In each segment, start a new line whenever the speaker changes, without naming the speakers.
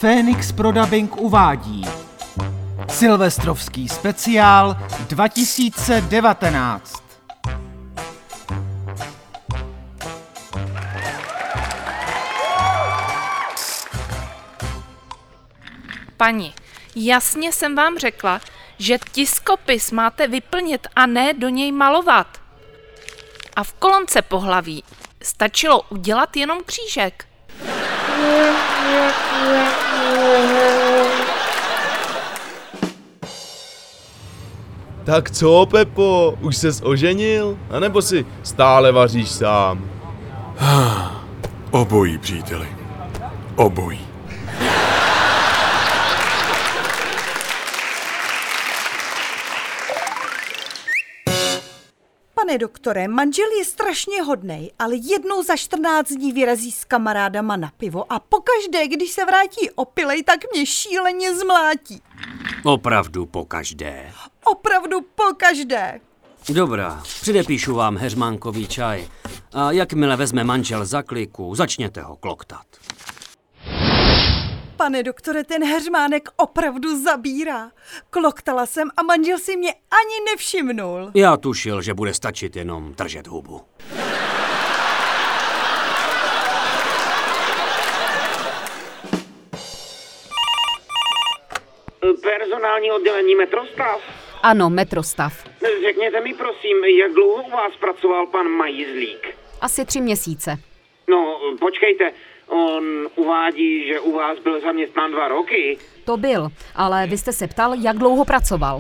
Fénix Pro Dabing uvádí Silvestrovský speciál 2019.
Paní, jasně jsem vám řekla, že tiskopis máte vyplnit a ne do něj malovat. A v kolonce pohlaví stačilo udělat jenom křížek.
Tak co, Pepo, už ses oženil? A nebo si stále vaříš sám?
Obojí, příteli. Obojí.
Pane doktore, manžel je strašně hodnej, ale jednou za 14 dní vyrazí s kamarádama na pivo a pokaždé, když se vrátí opilej, tak mě šíleně zmlátí.
Opravdu pokaždé.
Opravdu pokaždé.
Dobrá, předepíšu vám heřmánkový čaj. A jakmile vezme manžel za kliku, začněte ho kloktat.
Pane doktore, ten heřmánek opravdu zabírá. Kloktala jsem a manžel si mě ani nevšimnul.
Já tušil, že bude stačit jenom držet hubu.
Personální oddělení Metrostav?
Ano, Metrostav.
Řekněte mi prosím, jak dlouho u vás pracoval pan Majzlík?
Asi 3 měsíce.
No, počkejte, on uvádí, že u vás byl zaměstnán 2 roky.
To byl, ale vy jste se ptal, jak dlouho pracoval.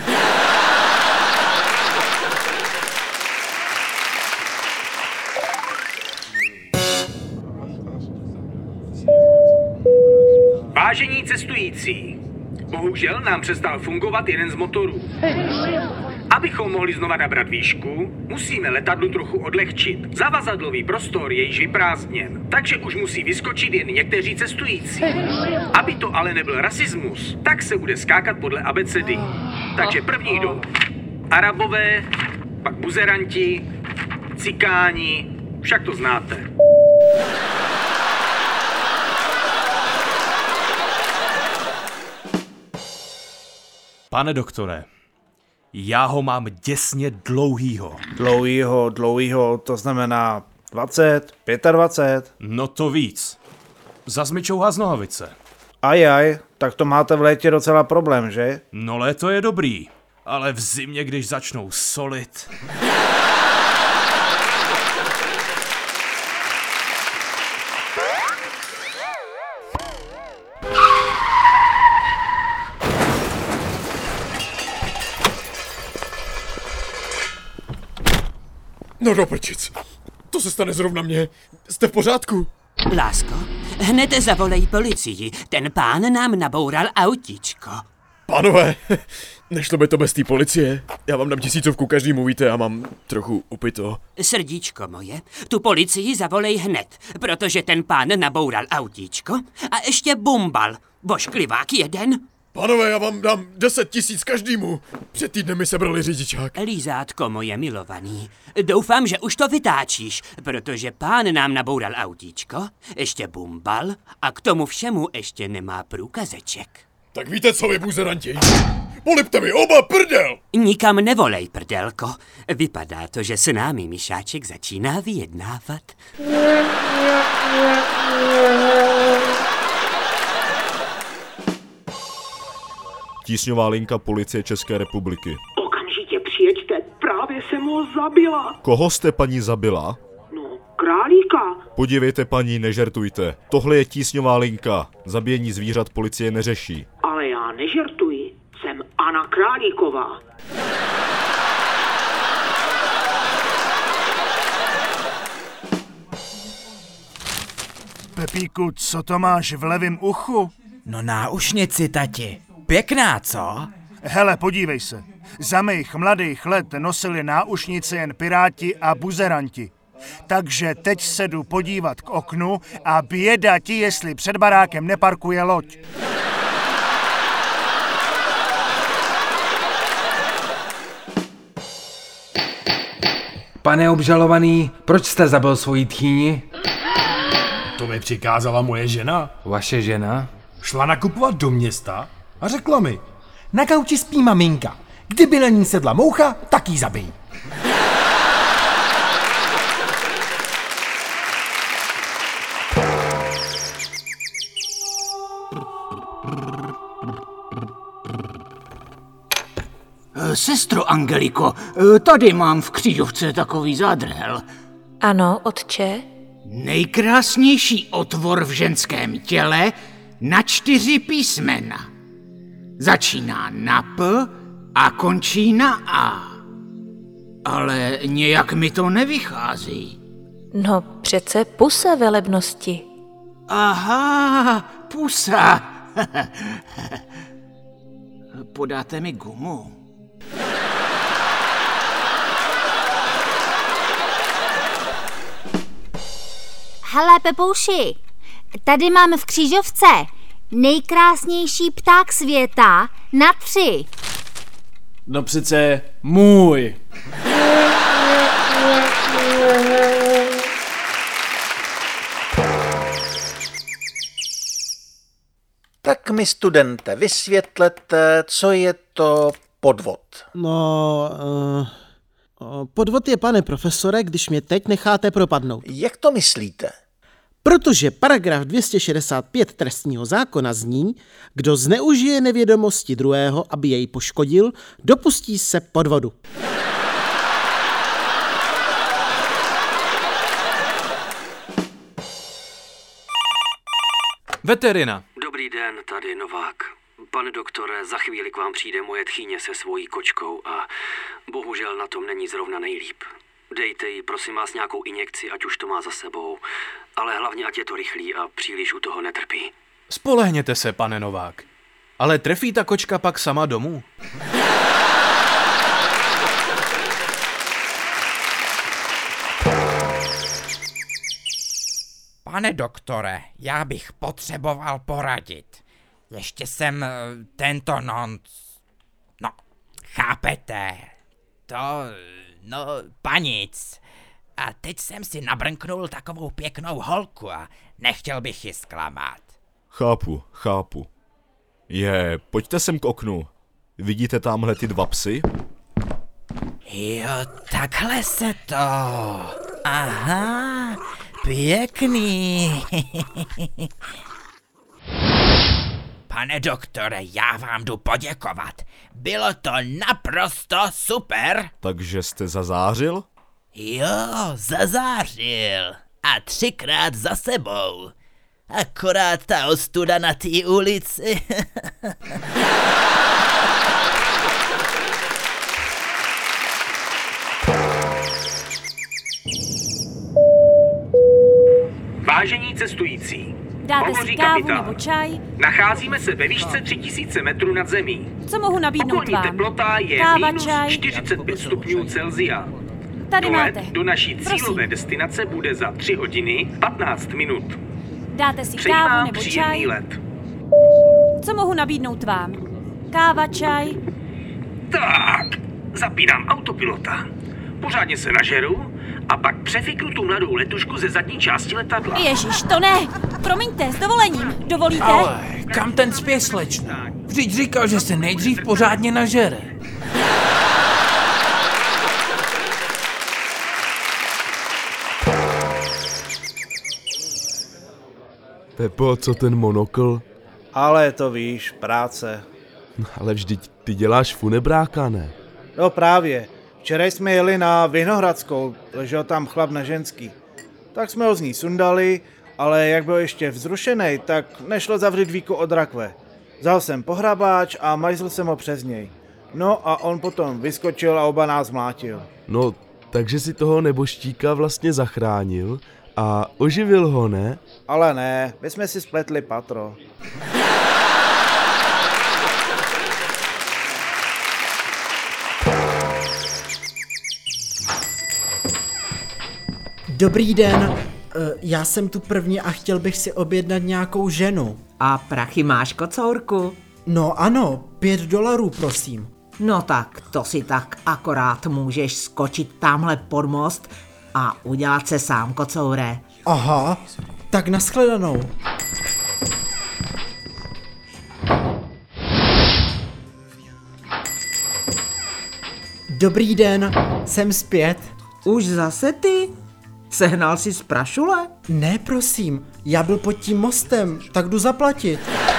Vážení cestující, bohužel nám přestal fungovat jeden z motorů. Abychom mohli znova nabrat výšku, musíme letadlu trochu odlehčit. Zavazadlový prostor je již vyprázdněn, takže už musí vyskočit jen někteří cestující. Aby to ale nebyl rasismus, tak se bude skákat podle abecedy. Takže první jdou Arabové, pak buzeranti, cikáni, však to znáte.
Pane doktore, já ho mám děsně dlouhýho.
Dlouhýho, to znamená 20, 25.
No to víc. Zas mi čouhá z nohavice.
Ajaj, tak to máte v létě docela problém, že?
No léto je dobrý, ale v zimě, když začnou solit...
No do prčic. To se stane zrovna mně. Jste v pořádku?
Lásko, hned zavolej policii. Ten pán nám naboural autíčko.
Pánové, nešlo by to bez té policie. Já vám dám 1000 každý mluvíte a mám trochu upito.
Srdíčko moje, tu policii zavolej hned, protože ten pán naboural autíčko a ještě bumbal. Vošklivák jeden.
Pánové, já vám dám 10 000 každému. Před týdnem mi sebrali řidičák.
Lízátko moje milovaný, doufám, že už to vytáčíš, protože pán nám naboural autíčko, ještě bumbal a k tomu všemu ještě nemá průkazeček.
Tak víte co, vy buzeranti? Polipte mi oba prdel!
Nikam nevolej, prdelko. Vypadá to, že s námi Mišáček začíná vyjednávat.
Tísňová linka Policie České republiky.
Okamžitě přijeďte, právě jsem ho zabila.
Koho jste, paní, zabila?
No, králíka.
Podívejte, paní, nežertujte. Tohle je tísňová linka. Zabíjení zvířat policie neřeší.
Ale já nežertuji, jsem Anna Králíková.
Pepíku, co to máš v levém uchu?
No náušnici, tati. Pěkná, co?
Hele, podívej se. Za mých mladých let nosili náušnice jen piráti a buzeranti. Takže teď se jdu podívat k oknu a běda ti, jestli před barákem neparkuje loď.
Pane obžalovaný, proč jste zabil svoji tchýni?
To mi přikázala moje žena.
Vaše žena? Šla nakupovat do města a řekla mi, na gauči spí maminka. Kdyby na ní sedla moucha, tak jí zabij.
Sestro Angeliko, tady mám v křížovce takový zádrhel.
Ano, otče.
Nejkrásnější otvor v ženském těle na 4 písmena. Začíná na P a končí na A. Ale nějak mi to nevychází.
No přece pusa velebnosti.
Aha, pusa. Podáte mi gumu?
Hele, Pepouši, tady mám v křížovce nejkrásnější pták světa na 3.
No přece můj.
Tak mi, studente, vysvětlete, co je to podvod.
No, podvod je, pane profesore, když mě teď necháte propadnout.
Jak to myslíte?
Protože paragraf 265 trestního zákona zní, kdo zneužije nevědomosti druhého, aby jej poškodil, dopustí se podvodu.
Veterina.
Dobrý den, tady Novák. Pane doktore, za chvíli k vám přijde moje tchýně se svojí kočkou a bohužel na tom není zrovna nejlíp. Dejte jí, prosím vás, nějakou injekci, ať už to má za sebou, ale hlavně ať je to rychlý a příliš u toho netrpí.
Spolehněte se, pane Novák. Ale trefí ta kočka pak sama domů?
Pane doktore, já bych potřeboval poradit. Ještě jsem tento No, chápete? Panic. A teď jsem si nabrnknul takovou pěknou holku a nechtěl bych ji zklamat.
Chápu. Pojďte sem k oknu. Vidíte tamhle ty 2 psy?
Jo, takhle se to. Aha, pěkný. Pane doktore, já vám jdu poděkovat. Bylo to naprosto super.
Takže jste zazářil?
Jo, zazářil. A 3krát za sebou. Akorát ta ostuda na té ulici.
Vážení cestující,
Dáte
hovoří
si kávu
kapitán.
nebo čaj?
Nacházíme se ve výšce 3000 metrů nad zemí.
Co mohu nabídnout
Okolní
vám?
teplota je
Káva,
minus
čaj?
45 stupňů Celsia.
Tady
Dolet
máte.
do naší
Prosím.
cílové destinace bude za 3 hodiny 15 minut.
Dáte si
Přeji
kávu
vám
nebo
příjemný
čaj?
let.
Co mohu nabídnout vám? Káva, čaj?
Tak, zapínám autopilota. Pořádně se nažeru a pak přefiknu tu mladou letušku ze zadní části letadla.
Ježiš, to ne! Promiňte, s dovolením. Dovolíte?
Ale kam ten spěch, slečno? Vždyť říkal, že se nejdřív pořádně nažere.
Pepo, co ten monokl?
Ale to víš, práce.
Ale vždyť ty děláš funebráka, ne?
No právě. Včera jsme jeli na Vinohradskou, ležel tam chlap na ženský. Tak jsme ho z ní sundali, ale jak byl ještě vzrušený, tak nešlo zavřít víko od rakve. Vzal jsem pohrabáč a majzl jsem ho přes něj. No a on potom vyskočil a oba nás mlátil.
No, takže si toho neboštíka vlastně zachránil a oživil ho, ne?
Ale ne, my jsme si spletli patro.
Dobrý den, já jsem tu první a chtěl bych si objednat nějakou ženu.
A prachy máš, kocourku?
No ano, $5, prosím.
No tak, to si tak akorát můžeš skočit tamhle pod most a udělat se sám, kocoure.
Aha, tak nashledanou.
Dobrý den, jsem zpět.
Už zase ty? Sehnal jsi z prašule?
Ne, prosím, já byl pod tím mostem, tak jdu zaplatit.